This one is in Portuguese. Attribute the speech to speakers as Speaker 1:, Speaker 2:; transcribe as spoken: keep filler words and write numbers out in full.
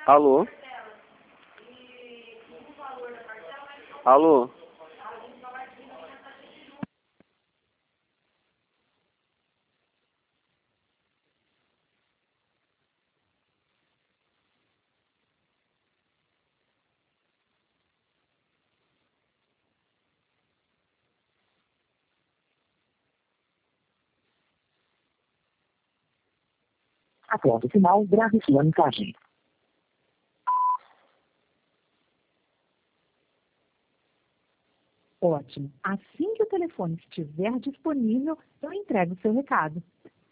Speaker 1: Alô? Alô?
Speaker 2: Após o sinal, grave sua mensagem.
Speaker 3: Ótimo. Assim que o telefone estiver disponível, eu entrego o seu recado.